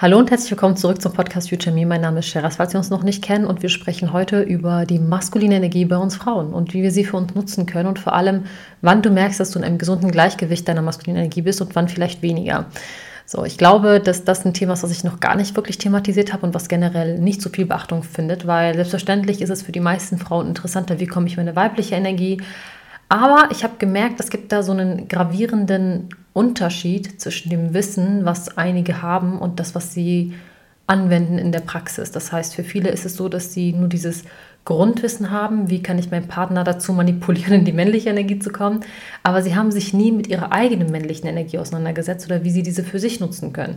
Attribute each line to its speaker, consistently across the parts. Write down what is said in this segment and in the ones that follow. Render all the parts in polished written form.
Speaker 1: Hallo und herzlich willkommen zurück zum Podcast Future Me. Mein Name ist Sheraz, falls Sie uns noch nicht kennen, und wir sprechen heute über die maskuline Energie bei uns Frauen und wie wir sie für uns nutzen können und vor allem, wann du merkst, dass du in einem gesunden Gleichgewicht deiner maskulinen Energie bist und wann vielleicht weniger. So, ich glaube, dass das ein Thema ist, was ich noch gar nicht wirklich thematisiert habe und was generell nicht so viel Beachtung findet, weil selbstverständlich ist es für die meisten Frauen interessanter, wie komme ich meine weibliche Energie. Aber ich habe gemerkt, es gibt da so einen gravierenden Unterschied zwischen dem Wissen, was einige haben, und das, was sie anwenden in der Praxis. Das heißt, für viele ist es so, dass sie nur dieses Grundwissen haben, wie kann ich meinen Partner dazu manipulieren, in die männliche Energie zu kommen, aber sie haben sich nie mit ihrer eigenen männlichen Energie auseinandergesetzt oder wie sie diese für sich nutzen können.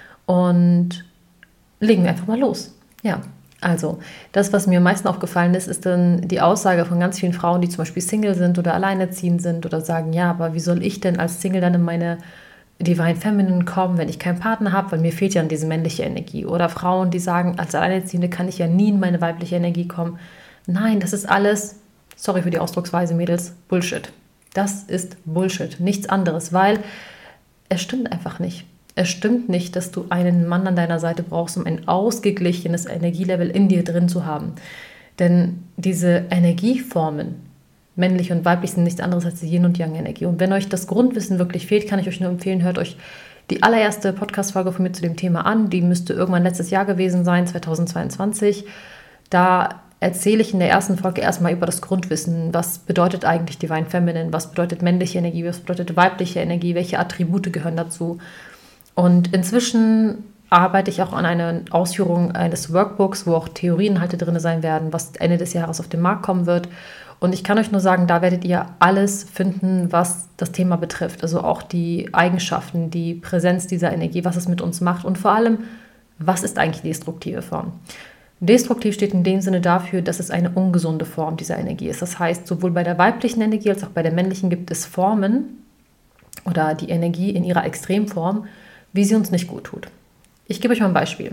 Speaker 1: Und legen wir einfach mal los. Ja. Also, das, was mir am meisten aufgefallen ist, ist dann die Aussage von ganz vielen Frauen, die zum Beispiel Single sind oder alleinerziehend sind oder sagen, ja, aber wie soll ich denn als Single dann in meine Divine Feminine kommen, wenn ich keinen Partner habe, weil mir fehlt ja diese männliche Energie. Oder Frauen, die sagen, als Alleinerziehende kann ich ja nie in meine weibliche Energie kommen. Nein, das ist alles, sorry für die Ausdrucksweise, Mädels, Bullshit. Das ist Bullshit, nichts anderes, weil es stimmt einfach nicht. Es stimmt nicht, dass du einen Mann an deiner Seite brauchst, um ein ausgeglichenes Energielevel in dir drin zu haben. Denn diese Energieformen, männlich und weiblich, sind nichts anderes als die Yin- und Yang-Energie. Und wenn euch das Grundwissen wirklich fehlt, kann ich euch nur empfehlen, hört euch die allererste Podcast-Folge von mir zu dem Thema an. Die müsste irgendwann letztes Jahr gewesen sein, 2022. Da erzähle ich in der ersten Folge erstmal über das Grundwissen. Was bedeutet eigentlich Divine Feminine? Was bedeutet männliche Energie? Was bedeutet weibliche Energie? Welche Attribute gehören dazu? Und inzwischen arbeite ich auch an einer Ausführung eines Workbooks, wo auch Theorieinhalte drin sein werden, was Ende des Jahres auf den Markt kommen wird. Und ich kann euch nur sagen, da werdet ihr alles finden, was das Thema betrifft. Also auch die Eigenschaften, die Präsenz dieser Energie, was es mit uns macht und vor allem, was ist eigentlich die destruktive Form. Destruktiv steht in dem Sinne dafür, dass es eine ungesunde Form dieser Energie ist. Das heißt, sowohl bei der weiblichen Energie als auch bei der männlichen gibt es Formen oder die Energie in ihrer Extremform, wie sie uns nicht gut tut. Ich gebe euch mal ein Beispiel.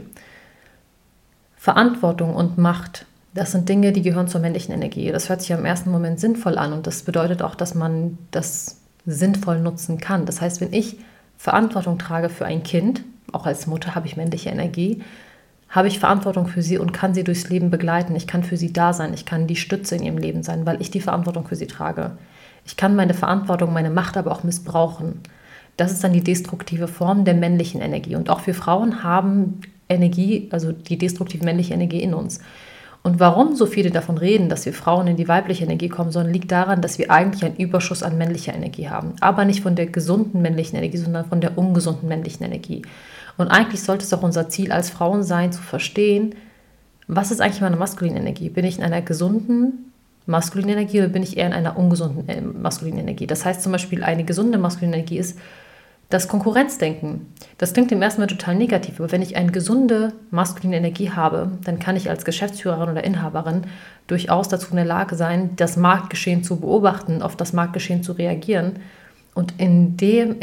Speaker 1: Verantwortung und Macht, das sind Dinge, die gehören zur männlichen Energie. Das hört sich im ersten Moment sinnvoll an und das bedeutet auch, dass man das sinnvoll nutzen kann. Das heißt, wenn ich Verantwortung trage für ein Kind, auch als Mutter habe ich männliche Energie, habe ich Verantwortung für sie und kann sie durchs Leben begleiten. Ich kann für sie da sein, ich kann die Stütze in ihrem Leben sein, weil ich die Verantwortung für sie trage. Ich kann meine Verantwortung, meine Macht aber auch missbrauchen. Das ist dann die destruktive Form der männlichen Energie. Und auch wir Frauen haben Energie, also die destruktive männliche Energie in uns. Und warum so viele davon reden, dass wir Frauen in die weibliche Energie kommen sollen, liegt daran, dass wir eigentlich einen Überschuss an männlicher Energie haben. Aber nicht von der gesunden männlichen Energie, sondern von der ungesunden männlichen Energie. Und eigentlich sollte es auch unser Ziel als Frauen sein, zu verstehen, was ist eigentlich meine maskuline Energie? Bin ich in einer gesunden maskulinen Energie oder bin ich eher in einer ungesunden maskulinen Energie? Das heißt zum Beispiel, eine gesunde maskuline Energie ist das Konkurrenzdenken. Das klingt im ersten Mal total negativ, aber wenn ich eine gesunde maskuline Energie habe, dann kann ich als Geschäftsführerin oder Inhaberin durchaus dazu in der Lage sein, das Marktgeschehen zu beobachten, auf das Marktgeschehen zu reagieren. Und in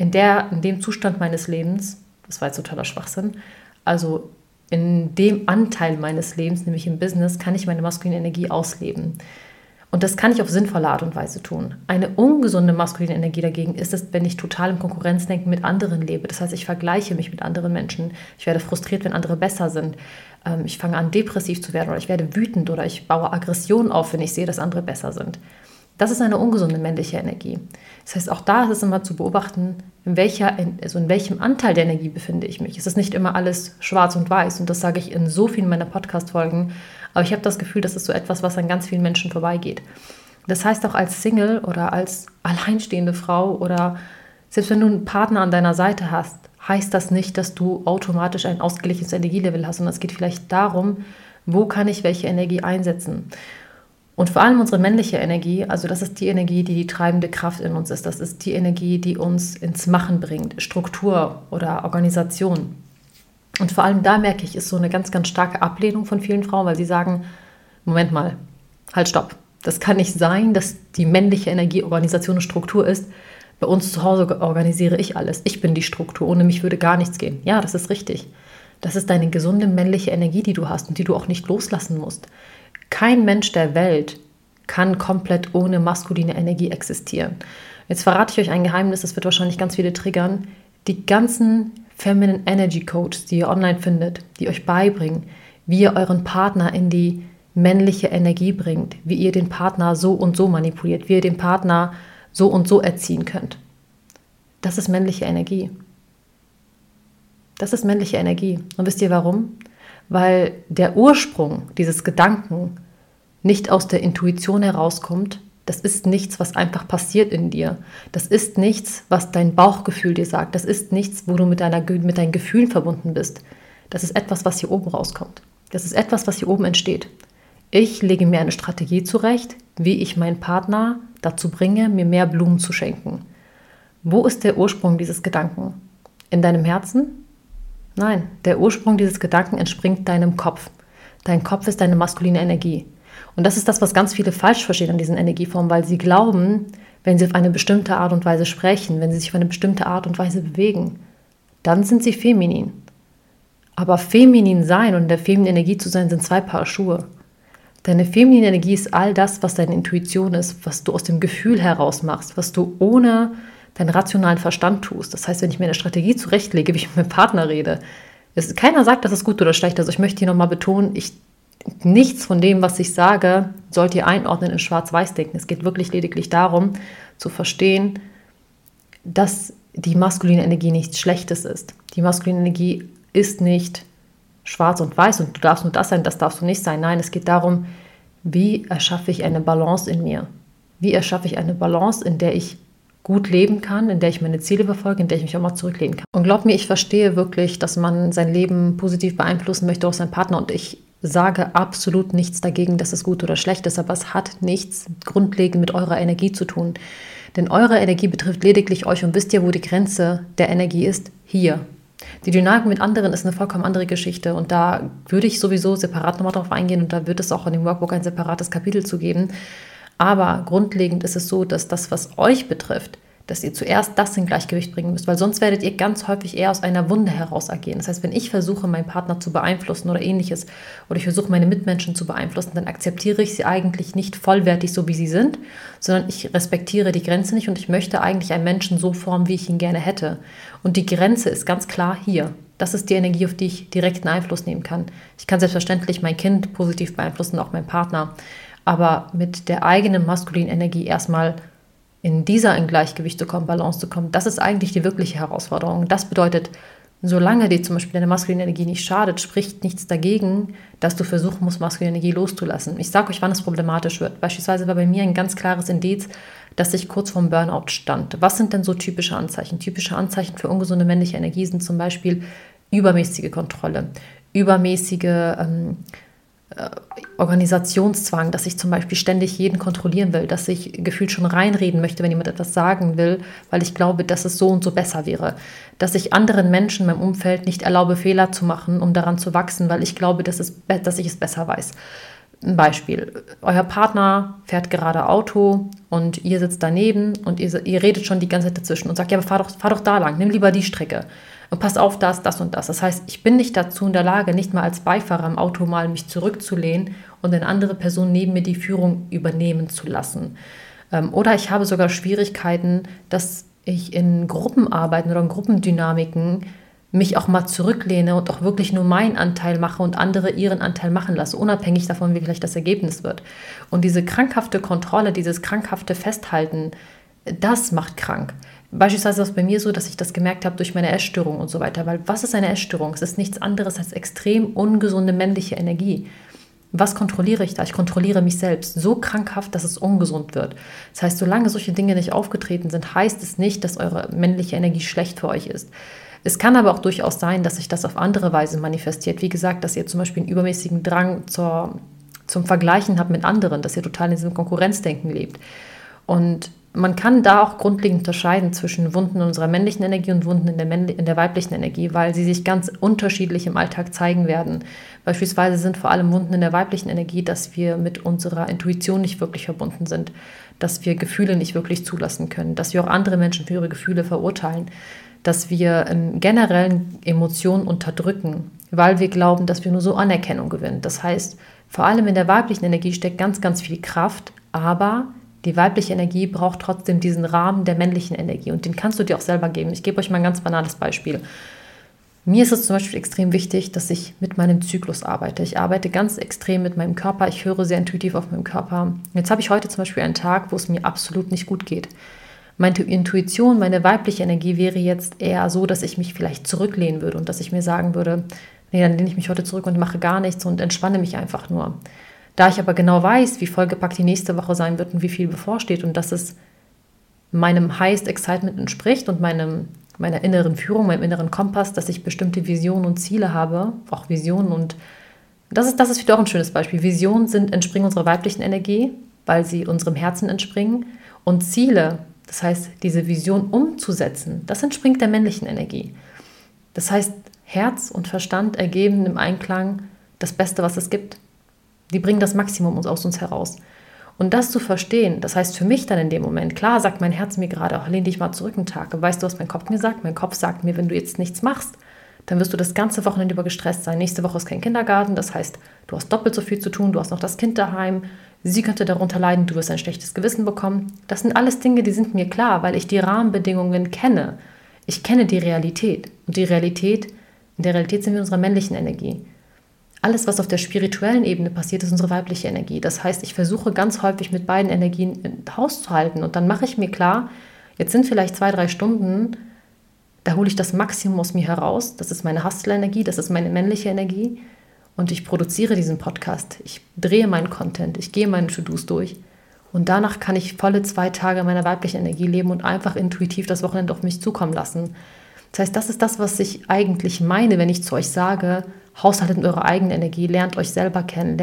Speaker 1: dem Zustand meines Lebens, das war jetzt totaler Schwachsinn, also in dem Anteil meines Lebens, nämlich im Business, kann ich meine maskuline Energie ausleben. Und das kann ich auf sinnvolle Art und Weise tun. Eine ungesunde maskuline Energie dagegen ist es, wenn ich total im Konkurrenzdenken mit anderen lebe. Das heißt, ich vergleiche mich mit anderen Menschen. Ich werde frustriert, wenn andere besser sind. Ich fange an, depressiv zu werden oder ich werde wütend oder ich baue Aggression auf, wenn ich sehe, dass andere besser sind. Das ist eine ungesunde männliche Energie. Das heißt, auch da ist es immer zu beobachten, in welchem Anteil der Energie befinde ich mich. Es ist nicht immer alles schwarz und weiß und das sage ich in so vielen meiner Podcast-Folgen, aber ich habe das Gefühl, das ist so etwas, was an ganz vielen Menschen vorbeigeht. Das heißt auch als Single oder als alleinstehende Frau oder selbst wenn du einen Partner an deiner Seite hast, heißt das nicht, dass du automatisch ein ausgeglichenes Energielevel hast, sondern es geht vielleicht darum, wo kann ich welche Energie einsetzen. Und vor allem unsere männliche Energie, also das ist die Energie, die die treibende Kraft in uns ist. Das ist die Energie, die uns ins Machen bringt, Struktur oder Organisation. Und vor allem da merke ich, ist so eine ganz, ganz starke Ablehnung von vielen Frauen, weil sie sagen, Moment mal, halt, stopp. Das kann nicht sein, dass die männliche Energie Organisation und Struktur ist. Bei uns zu Hause organisiere ich alles. Ich bin die Struktur, ohne mich würde gar nichts gehen. Ja, das ist richtig. Das ist deine gesunde männliche Energie, die du hast und die du auch nicht loslassen musst. Kein Mensch der Welt kann komplett ohne maskuline Energie existieren. Jetzt verrate ich euch ein Geheimnis, das wird wahrscheinlich ganz viele triggern. Die ganzen Feminine Energy Coaches, die ihr online findet, die euch beibringen, wie ihr euren Partner in die männliche Energie bringt, wie ihr den Partner so und so manipuliert, wie ihr den Partner so und so erziehen könnt. Das ist männliche Energie. Das ist männliche Energie. Und wisst ihr warum? Weil der Ursprung dieses Gedanken nicht aus der Intuition herauskommt. Das ist nichts, was einfach passiert in dir. Das ist nichts, was dein Bauchgefühl dir sagt. Das ist nichts, wo du mit deinen Gefühlen verbunden bist. Das ist etwas, was hier oben rauskommt. Das ist etwas, was hier oben entsteht. Ich lege mir eine Strategie zurecht, wie ich meinen Partner dazu bringe, mir mehr Blumen zu schenken. Wo ist der Ursprung dieses Gedanken? In deinem Herzen? Nein, der Ursprung dieses Gedanken entspringt deinem Kopf. Dein Kopf ist deine maskuline Energie. Und das ist das, was ganz viele falsch verstehen an diesen Energieformen, weil sie glauben, wenn sie auf eine bestimmte Art und Weise sprechen, wenn sie sich auf eine bestimmte Art und Weise bewegen, dann sind sie feminin. Aber feminin sein und in der femininen Energie zu sein, sind 2 Paar Schuhe. Deine feminine Energie ist all das, was deine Intuition ist, was du aus dem Gefühl heraus machst, was du ohne deinen rationalen Verstand tust. Das heißt, wenn ich mir eine Strategie zurechtlege, wie ich mit meinem Partner rede, keiner sagt, das ist gut oder schlecht. Also ich möchte hier nochmal betonen, nichts von dem, was ich sage, sollt ihr einordnen in Schwarz-Weiß-Denken. Es geht wirklich lediglich darum, zu verstehen, dass die maskuline Energie nichts Schlechtes ist. Die maskuline Energie ist nicht schwarz und weiß und du darfst nur das sein, das darfst du nicht sein. Nein, es geht darum, wie erschaffe ich eine Balance in mir? Wie erschaffe ich eine Balance, in der ich gut leben kann, in der ich meine Ziele verfolge, in der ich mich auch mal zurücklehnen kann. Und glaub mir, ich verstehe wirklich, dass man sein Leben positiv beeinflussen möchte, auch seinen Partner. Und ich sage absolut nichts dagegen, dass es gut oder schlecht ist, aber es hat nichts grundlegend mit eurer Energie zu tun. Denn eure Energie betrifft lediglich euch und wisst ihr, wo die Grenze der Energie ist? Hier. Die Dynamik mit anderen ist eine vollkommen andere Geschichte und da würde ich sowieso separat nochmal drauf eingehen und da wird es auch in dem Workbook ein separates Kapitel zu geben. Aber grundlegend ist es so, dass das, was euch betrifft, dass ihr zuerst das in Gleichgewicht bringen müsst, weil sonst werdet ihr ganz häufig eher aus einer Wunde heraus agieren. Das heißt, wenn ich versuche, meinen Partner zu beeinflussen oder ähnliches, oder ich versuche, meine Mitmenschen zu beeinflussen, dann akzeptiere ich sie eigentlich nicht vollwertig, so wie sie sind, sondern ich respektiere die Grenze nicht und ich möchte eigentlich einen Menschen so formen, wie ich ihn gerne hätte. Und die Grenze ist ganz klar hier. Das ist die Energie, auf die ich direkten Einfluss nehmen kann. Ich kann selbstverständlich mein Kind positiv beeinflussen, auch meinen Partner, aber mit der eigenen maskulinen Energie erstmal in Gleichgewicht zu kommen, Balance zu kommen, das ist eigentlich die wirkliche Herausforderung. Das bedeutet, solange dir zum Beispiel deine maskuline Energie nicht schadet, spricht nichts dagegen, dass du versuchen musst, maskuline Energie loszulassen. Ich sage euch, wann es problematisch wird. Beispielsweise war bei mir ein ganz klares Indiz, dass ich kurz vorm Burnout stand. Was sind denn so typische Anzeichen? Typische Anzeichen für ungesunde männliche Energie sind zum Beispiel übermäßige Kontrolle, übermäßige Organisationszwang, dass ich zum Beispiel ständig jeden kontrollieren will, dass ich gefühlt schon reinreden möchte, wenn jemand etwas sagen will, weil ich glaube, dass es so und so besser wäre. Dass ich anderen Menschen in meinem Umfeld nicht erlaube, Fehler zu machen, um daran zu wachsen, weil ich glaube, dass ich es besser weiß. Ein Beispiel, euer Partner fährt gerade Auto und ihr sitzt daneben und ihr redet schon die ganze Zeit dazwischen und sagt, ja, aber fahr doch da lang, nimm lieber die Strecke. Und pass auf, das und das. Das heißt, ich bin nicht dazu in der Lage, nicht mal als Beifahrer im Auto mal mich zurückzulehnen und eine andere Person neben mir die Führung übernehmen zu lassen. Oder ich habe sogar Schwierigkeiten, dass ich in Gruppenarbeiten oder in Gruppendynamiken mich auch mal zurücklehne und auch wirklich nur meinen Anteil mache und andere ihren Anteil machen lasse, unabhängig davon, wie gleich das Ergebnis wird. Und diese krankhafte Kontrolle, dieses krankhafte Festhalten, das macht krank. Beispielsweise ist es bei mir so, dass ich das gemerkt habe durch meine Essstörung und so weiter. Weil was ist eine Essstörung? Es ist nichts anderes als extrem ungesunde männliche Energie. Was kontrolliere ich da? Ich kontrolliere mich selbst so krankhaft, dass es ungesund wird. Das heißt, solange solche Dinge nicht aufgetreten sind, heißt es nicht, dass eure männliche Energie schlecht für euch ist. Es kann aber auch durchaus sein, dass sich das auf andere Weise manifestiert. Wie gesagt, dass ihr zum Beispiel einen übermäßigen Drang zum Vergleichen habt mit anderen, dass ihr total in diesem Konkurrenzdenken lebt. Und man kann da auch grundlegend unterscheiden zwischen Wunden in unserer männlichen Energie und Wunden in der weiblichen Energie, weil sie sich ganz unterschiedlich im Alltag zeigen werden. Beispielsweise sind vor allem Wunden in der weiblichen Energie, dass wir mit unserer Intuition nicht wirklich verbunden sind, dass wir Gefühle nicht wirklich zulassen können, dass wir auch andere Menschen für ihre Gefühle verurteilen, dass wir generellen Emotionen unterdrücken, weil wir glauben, dass wir nur so Anerkennung gewinnen. Das heißt, vor allem in der weiblichen Energie steckt ganz, ganz viel Kraft, aber die weibliche Energie braucht trotzdem diesen Rahmen der männlichen Energie und den kannst du dir auch selber geben. Ich gebe euch mal ein ganz banales Beispiel. Mir ist es zum Beispiel extrem wichtig, dass ich mit meinem Zyklus arbeite. Ich arbeite ganz extrem mit meinem Körper. Ich höre sehr intuitiv auf meinen Körper. Jetzt habe ich heute zum Beispiel einen Tag, wo es mir absolut nicht gut geht. Meine Intuition, meine weibliche Energie wäre jetzt eher so, dass ich mich vielleicht zurücklehnen würde und dass ich mir sagen würde, nee, dann lehne ich mich heute zurück und mache gar nichts und entspanne mich einfach nur. Da ich aber genau weiß, wie vollgepackt die nächste Woche sein wird und wie viel bevorsteht und dass es meinem Highest Excitement entspricht und meiner inneren Führung, meinem inneren Kompass, dass ich bestimmte Visionen und Ziele habe, auch Visionen, und das ist wieder auch ein schönes Beispiel. Visionen entspringen unserer weiblichen Energie, weil sie unserem Herzen entspringen, und Ziele, das heißt, diese Vision umzusetzen, das entspringt der männlichen Energie. Das heißt, Herz und Verstand ergeben im Einklang das Beste, was es gibt. Die bringen das Maximum aus uns heraus. Und das zu verstehen, das heißt für mich dann in dem Moment, klar sagt mein Herz mir gerade, lehn dich mal zurück einen Tag. Weißt du, was mein Kopf mir sagt? Mein Kopf sagt mir, wenn du jetzt nichts machst, dann wirst du das ganze Wochenende über gestresst sein. Nächste Woche ist kein Kindergarten, das heißt, du hast doppelt so viel zu tun, du hast noch das Kind daheim, sie könnte darunter leiden, du wirst ein schlechtes Gewissen bekommen. Das sind alles Dinge, die sind mir klar, weil ich die Rahmenbedingungen kenne. Ich kenne die Realität. Und in der Realität sind wir in unserer männlichen Energie. Alles, was auf der spirituellen Ebene passiert, ist unsere weibliche Energie. Das heißt, ich versuche ganz häufig mit beiden Energien Haus zu halten. Und dann mache ich mir klar, jetzt sind vielleicht 2-3 Stunden, da hole ich das Maximum aus mir heraus. Das ist meine Hustle-Energie, das ist meine männliche Energie. Und ich produziere diesen Podcast. Ich drehe meinen Content, ich gehe meine To-Dos durch. Und danach kann ich volle 2 Tage meiner weiblichen Energie leben und einfach intuitiv das Wochenende auf mich zukommen lassen. Das heißt, das ist das, was ich eigentlich meine, wenn ich zu euch sage, haushaltet in eurer eigenen Energie, lernt euch selber kennen,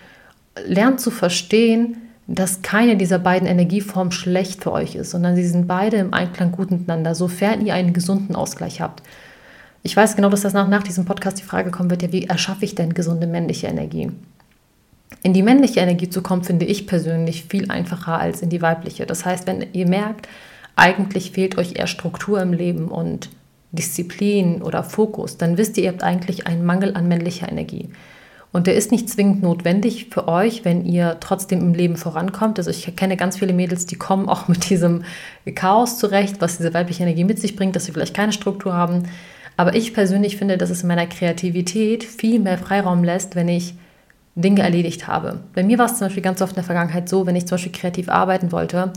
Speaker 1: lernt zu verstehen, dass keine dieser beiden Energieformen schlecht für euch ist, sondern sie sind beide im Einklang gut miteinander, sofern ihr einen gesunden Ausgleich habt. Ich weiß genau, dass das nach diesem Podcast die Frage kommen wird, ja, wie erschaffe ich denn gesunde männliche Energie? In die männliche Energie zu kommen, finde ich persönlich viel einfacher als in die weibliche. Das heißt, wenn ihr merkt, eigentlich fehlt euch eher Struktur im Leben und Disziplin oder Fokus, dann wisst ihr, ihr habt eigentlich einen Mangel an männlicher Energie. Und der ist nicht zwingend notwendig für euch, wenn ihr trotzdem im Leben vorankommt. Also ich kenne ganz viele Mädels, die kommen auch mit diesem Chaos zurecht, was diese weibliche Energie mit sich bringt, dass sie vielleicht keine Struktur haben. Aber ich persönlich finde, dass es in meiner Kreativität viel mehr Freiraum lässt, wenn ich Dinge erledigt habe. Bei mir war es zum Beispiel ganz oft in der Vergangenheit so, wenn ich zum Beispiel kreativ arbeiten wollte,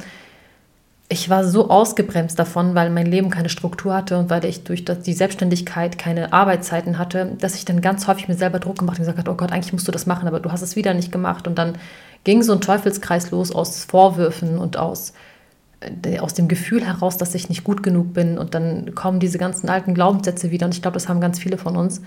Speaker 1: ich war so ausgebremst davon, weil mein Leben keine Struktur hatte und weil ich durch die Selbstständigkeit keine Arbeitszeiten hatte, dass ich dann ganz häufig mir selber Druck gemacht habe und gesagt habe, oh Gott, eigentlich musst du das machen, aber du hast es wieder nicht gemacht. Und dann ging so ein Teufelskreis los aus Vorwürfen und aus dem Gefühl heraus, dass ich nicht gut genug bin. Und dann kommen diese ganzen alten Glaubenssätze wieder und ich glaube, das haben ganz viele von uns.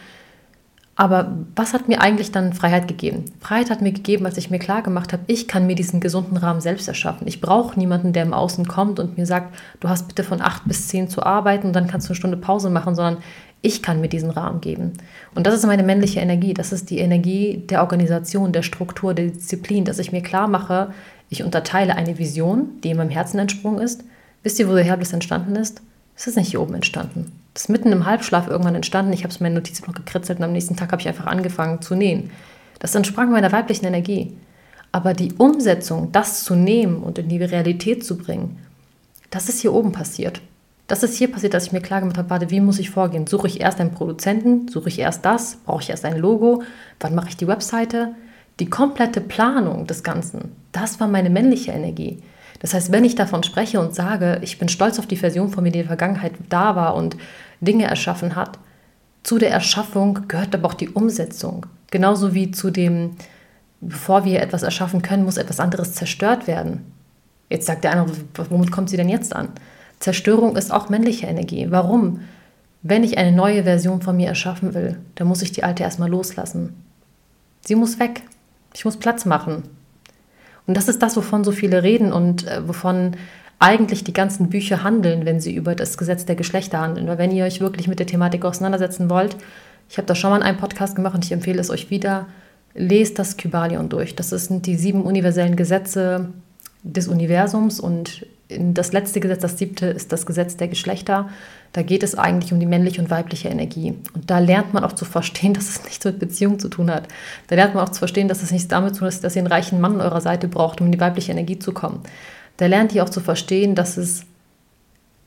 Speaker 1: Aber was hat mir eigentlich dann Freiheit gegeben? Freiheit hat mir gegeben, als ich mir klar gemacht habe, ich kann mir diesen gesunden Rahmen selbst erschaffen. Ich brauche niemanden, der im Außen kommt und mir sagt, du hast bitte von 8 bis 10 zu arbeiten und dann kannst du eine Stunde Pause machen, sondern ich kann mir diesen Rahmen geben. Und das ist meine männliche Energie. Das ist die Energie der Organisation, der Struktur, der Disziplin, dass ich mir klar mache, ich unterteile eine Vision, die in meinem Herzen entsprungen ist. Wisst ihr, wo der Herbliss entstanden ist? Es ist nicht hier oben entstanden. Das ist mitten im Halbschlaf irgendwann entstanden. Ich habe es in meinen Notizen noch gekritzelt und am nächsten Tag habe ich einfach angefangen zu nähen. Das entsprang meiner weiblichen Energie. Aber die Umsetzung, das zu nehmen und in die Realität zu bringen, das ist hier oben passiert. Das ist hier passiert, dass ich mir klar gemacht habe, warte, wie muss ich vorgehen? Suche ich erst einen Produzenten? Suche ich erst das? Brauche ich erst ein Logo? Wann mache ich die Webseite? Die komplette Planung des Ganzen, das war meine männliche Energie. Das heißt, wenn ich davon spreche und sage, ich bin stolz auf die Version von mir, die in der Vergangenheit da war und Dinge erschaffen hat, zu der Erschaffung gehört aber auch die Umsetzung. Genauso wie zu dem, bevor wir etwas erschaffen können, muss etwas anderes zerstört werden. Jetzt sagt der eine, womit kommt sie denn jetzt an? Zerstörung ist auch männliche Energie. Warum? Wenn ich eine neue Version von mir erschaffen will, dann muss ich die alte erstmal loslassen. Sie muss weg. Ich muss Platz machen. Und das ist das, wovon so viele reden und wovon eigentlich die ganzen Bücher handeln, wenn sie über das Gesetz der Geschlechter handeln. Weil wenn ihr euch wirklich mit der Thematik auseinandersetzen wollt, ich habe da schon mal einen Podcast gemacht und ich empfehle es euch wieder, lest das Kybalion durch. Das sind die 7 universellen Gesetze des Universums und das letzte Gesetz, das 7. ist das Gesetz der Geschlechter. Da geht es eigentlich um die männliche und weibliche Energie. Und da lernt man auch zu verstehen, dass es nichts mit Beziehung zu tun hat. Da lernt man auch zu verstehen, dass es nichts damit zu tun hat, dass ihr einen reichen Mann an eurer Seite braucht, um in die weibliche Energie zu kommen. Da lernt ihr auch zu verstehen, dass es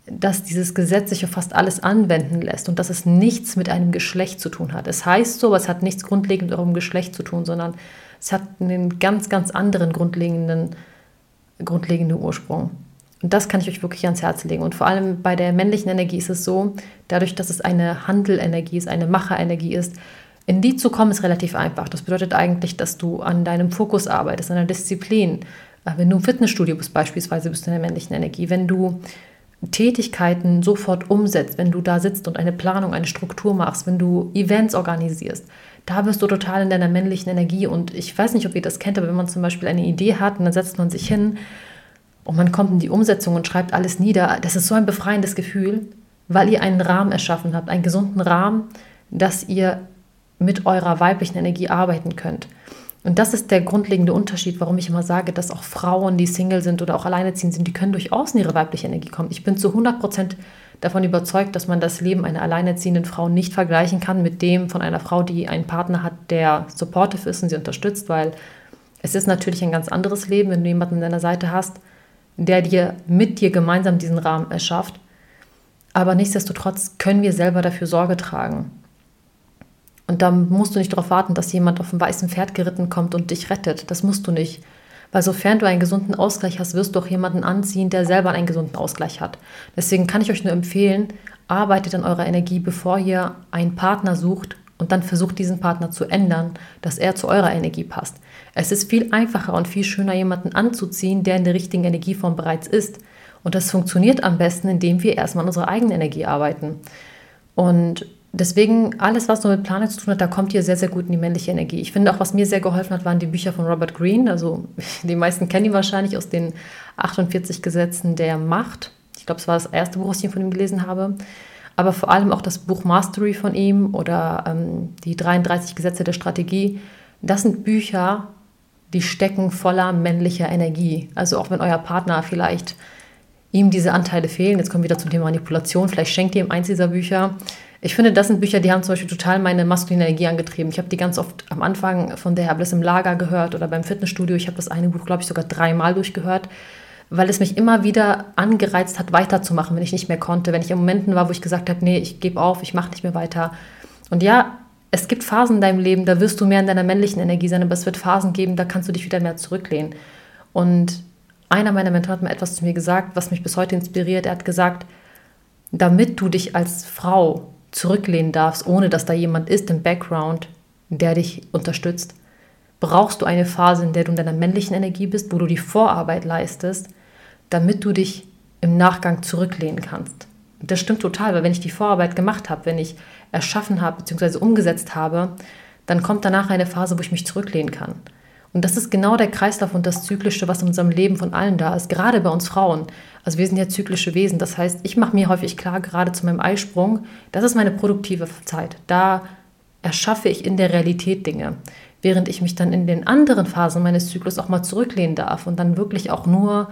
Speaker 1: dass dieses Gesetz sich auf fast alles anwenden lässt und dass es nichts mit einem Geschlecht zu tun hat. Es heißt so, aber es hat nichts grundlegend mit eurem Geschlecht zu tun, sondern es hat einen ganz, ganz anderen grundlegenden Ursprung. Und das kann ich euch wirklich ans Herz legen. Und vor allem bei der männlichen Energie ist es so, dadurch, dass es eine Handelenergie ist, eine Macherenergie ist, in die zu kommen, ist relativ einfach. Das bedeutet eigentlich, dass du an deinem Fokus arbeitest, an der Disziplin. Wenn du im Fitnessstudio bist beispielsweise, bist du in der männlichen Energie. Wenn du Tätigkeiten sofort umsetzt, wenn du da sitzt und eine Planung, eine Struktur machst, wenn du Events organisierst, da bist du total in deiner männlichen Energie. Und ich weiß nicht, ob ihr das kennt, aber wenn man zum Beispiel eine Idee hat und dann setzt man sich hin und man kommt in die Umsetzung und schreibt alles nieder, das ist so ein befreiendes Gefühl, weil ihr einen Rahmen erschaffen habt, einen gesunden Rahmen, dass ihr mit eurer weiblichen Energie arbeiten könnt. Und das ist der grundlegende Unterschied, warum ich immer sage, dass auch Frauen, die Single sind oder auch alleinerziehend sind, die können durchaus in ihre weibliche Energie kommen. Ich bin zu 100% davon überzeugt, dass man das Leben einer alleinerziehenden Frau nicht vergleichen kann mit dem von einer Frau, die einen Partner hat, der supportive ist und sie unterstützt, weil es ist natürlich ein ganz anderes Leben, wenn du jemanden an deiner Seite hast, der mit dir gemeinsam diesen Rahmen erschafft. Aber nichtsdestotrotz können wir selber dafür Sorge tragen. Und da musst du nicht darauf warten, dass jemand auf einem weißen Pferd geritten kommt und dich rettet. Das musst du nicht. Weil sofern du einen gesunden Ausgleich hast, wirst du auch jemanden anziehen, der selber einen gesunden Ausgleich hat. Deswegen kann ich euch nur empfehlen, arbeitet an eurer Energie, bevor ihr einen Partner sucht und dann versucht, diesen Partner zu ändern, dass er zu eurer Energie passt. Es ist viel einfacher und viel schöner, jemanden anzuziehen, der in der richtigen Energieform bereits ist. Und das funktioniert am besten, indem wir erstmal an unserer eigenen Energie arbeiten. Und deswegen, alles, was so mit Planung zu tun hat, da kommt ihr sehr, sehr gut in die männliche Energie. Ich finde auch, was mir sehr geholfen hat, waren die Bücher von Robert Greene. Also die meisten kennen ihn wahrscheinlich aus den 48 Gesetzen der Macht. Ich glaube, es war das erste Buch, was ich von ihm gelesen habe. Aber vor allem auch das Buch Mastery von ihm oder die 33 Gesetze der Strategie. Das sind Bücher, die stecken voller männlicher Energie. Also auch wenn euer Partner vielleicht ihm diese Anteile fehlen, jetzt kommen wir wieder zum Thema Manipulation, vielleicht schenkt ihr ihm eins dieser Bücher. Ich finde, das sind Bücher, die haben zum Beispiel total meine maskuline Energie angetrieben. Ich habe die ganz oft am Anfang von der Bliss im Lager gehört oder beim Fitnessstudio. Ich habe das eine Buch, glaube ich, sogar 3-mal durchgehört, weil es mich immer wieder angereizt hat, weiterzumachen, wenn ich nicht mehr konnte. Wenn ich in Momenten war, wo ich gesagt habe, nee, ich gebe auf, ich mache nicht mehr weiter. Und ja, es gibt Phasen in deinem Leben, da wirst du mehr in deiner männlichen Energie sein, aber es wird Phasen geben, da kannst du dich wieder mehr zurücklehnen. Und einer meiner Mentoren hat mal etwas zu mir gesagt, was mich bis heute inspiriert. Er hat gesagt, damit du dich als Frau zurücklehnen darfst, ohne dass da jemand ist im Background, der dich unterstützt, brauchst du eine Phase, in der du in deiner männlichen Energie bist, wo du die Vorarbeit leistest, damit du dich im Nachgang zurücklehnen kannst. Und das stimmt total, weil wenn ich die Vorarbeit gemacht habe, wenn ich erschaffen habe bzw. umgesetzt habe, dann kommt danach eine Phase, wo ich mich zurücklehnen kann. Und das ist genau der Kreislauf und das Zyklische, was in unserem Leben von allen da ist, gerade bei uns Frauen. Also wir sind ja zyklische Wesen, das heißt, ich mache mir häufig klar, gerade zu meinem Eisprung, das ist meine produktive Zeit. Da erschaffe ich in der Realität Dinge, während ich mich dann in den anderen Phasen meines Zyklus auch mal zurücklehnen darf und dann wirklich auch nur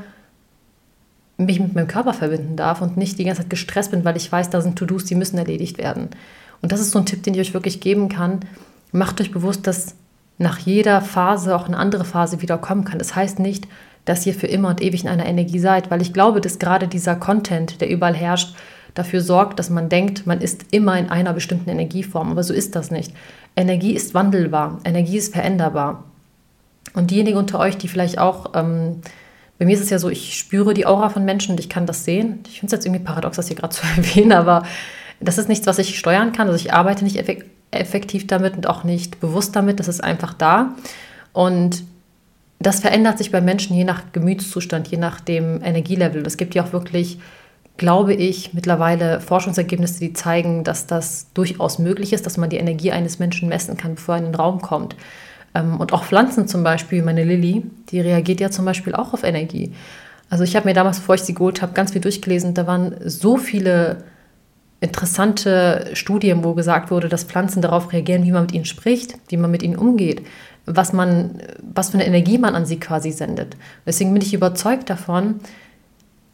Speaker 1: mich mit meinem Körper verbinden darf und nicht die ganze Zeit gestresst bin, weil ich weiß, da sind To-Dos, die müssen erledigt werden. Und das ist so ein Tipp, den ich euch wirklich geben kann. Macht euch bewusst, dass nach jeder Phase auch eine andere Phase wieder kommen kann. Das heißt nicht, dass ihr für immer und ewig in einer Energie seid, weil ich glaube, dass gerade dieser Content, der überall herrscht, dafür sorgt, dass man denkt, man ist immer in einer bestimmten Energieform. Aber so ist das nicht. Energie ist wandelbar, Energie ist veränderbar. Und diejenigen unter euch, die vielleicht auch, bei mir ist es ja so, ich spüre die Aura von Menschen und ich kann das sehen. Ich finde es jetzt irgendwie paradox, das hier gerade zu erwähnen, aber das ist nichts, was ich steuern kann. Also ich arbeite nicht effektiv damit und auch nicht bewusst damit, das ist einfach da. Und das verändert sich bei Menschen je nach Gemütszustand, je nach dem Energielevel. Es gibt ja auch wirklich, glaube ich, mittlerweile Forschungsergebnisse, die zeigen, dass das durchaus möglich ist, dass man die Energie eines Menschen messen kann, bevor er in den Raum kommt. Und auch Pflanzen zum Beispiel, meine Lilly, die reagiert ja zum Beispiel auch auf Energie. Also ich habe mir damals, bevor ich sie geholt habe, ganz viel durchgelesen. Da waren so viele interessante Studien, wo gesagt wurde, dass Pflanzen darauf reagieren, wie man mit ihnen spricht, wie man mit ihnen umgeht, was für eine Energie man an sie quasi sendet. Deswegen bin ich überzeugt davon,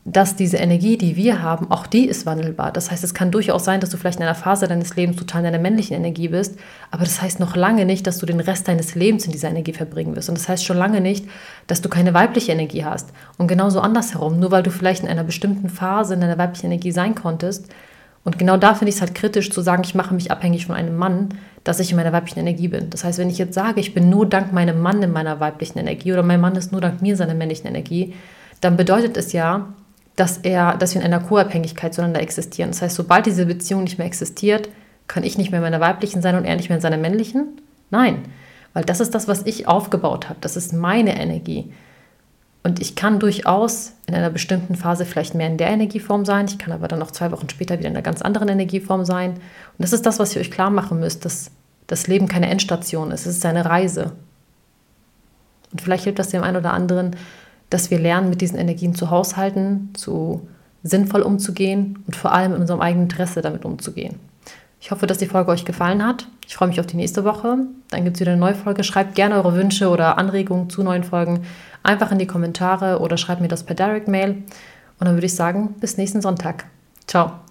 Speaker 1: dass diese Energie, die wir haben, auch die ist wandelbar. Das heißt, es kann durchaus sein, dass du vielleicht in einer Phase deines Lebens total in deiner männlichen Energie bist, aber das heißt noch lange nicht, dass du den Rest deines Lebens in dieser Energie verbringen wirst. Und das heißt schon lange nicht, dass du keine weibliche Energie hast. Und genauso andersherum, nur weil du vielleicht in einer bestimmten Phase in deiner weiblichen Energie sein konntest, und genau da finde ich es halt kritisch zu sagen, ich mache mich abhängig von einem Mann, dass ich in meiner weiblichen Energie bin. Das heißt, wenn ich jetzt sage, ich bin nur dank meinem Mann in meiner weiblichen Energie oder mein Mann ist nur dank mir in seiner männlichen Energie, dann bedeutet es ja, dass wir in einer Co-Abhängigkeit zueinander existieren. Das heißt, sobald diese Beziehung nicht mehr existiert, kann ich nicht mehr in meiner weiblichen sein und er nicht mehr in seiner männlichen? Nein, weil das ist das, was ich aufgebaut habe. Das ist meine Energie. Und ich kann durchaus in einer bestimmten Phase vielleicht mehr in der Energieform sein. Ich kann aber dann noch 2 Wochen später wieder in einer ganz anderen Energieform sein. Und das ist das, was ihr euch klar machen müsst, dass das Leben keine Endstation ist. Es ist eine Reise. Und vielleicht hilft das dem einen oder anderen, dass wir lernen, mit diesen Energien zu haushalten, sinnvoll umzugehen und vor allem in unserem eigenen Interesse damit umzugehen. Ich hoffe, dass die Folge euch gefallen hat. Ich freue mich auf die nächste Woche. Dann gibt es wieder eine neue Folge. Schreibt gerne eure Wünsche oder Anregungen zu neuen Folgen einfach in die Kommentare oder schreibt mir das per Direct Mail. Und dann würde ich sagen, bis nächsten Sonntag. Ciao.